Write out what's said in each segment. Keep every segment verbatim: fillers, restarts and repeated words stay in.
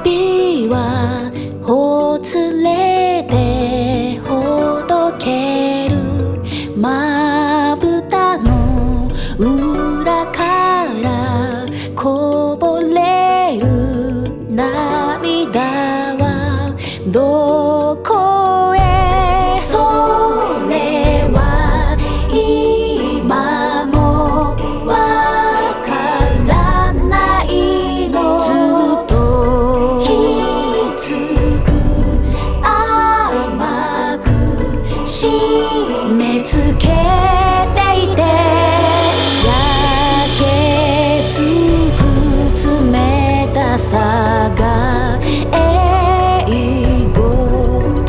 指はほつれてほどけるまぶたの裏からこぼれる涙はどこへそれは今もわからないのずっときつく甘く締め付けていて焼けつく冷たさが英語と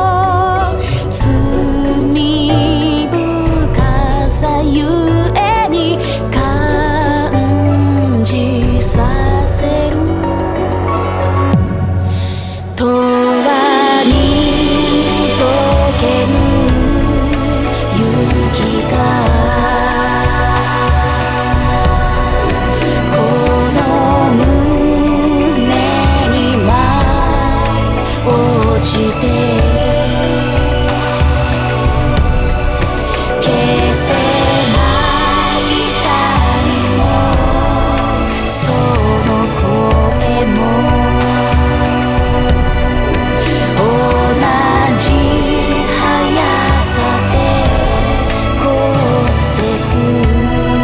罪深さゆえに感じさせる永遠に溶けぬ雪がこの胸に舞い落ちて消せない痛みもその声も同じ速さで凍ってく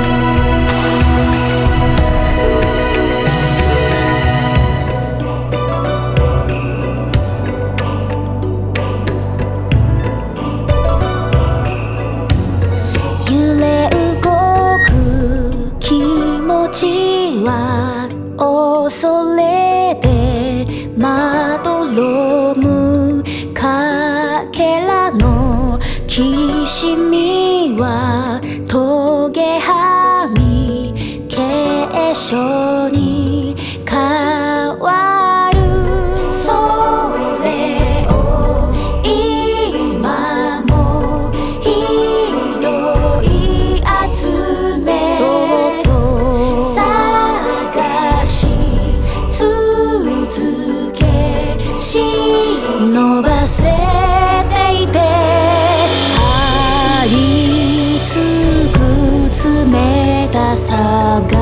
揺れ動く気持ちは恐れてまどろむかけらのきしみはトゲはみ結晶に変わるそれを今も拾い集めそっと探し続け忍ばせていて張り付く冷たさが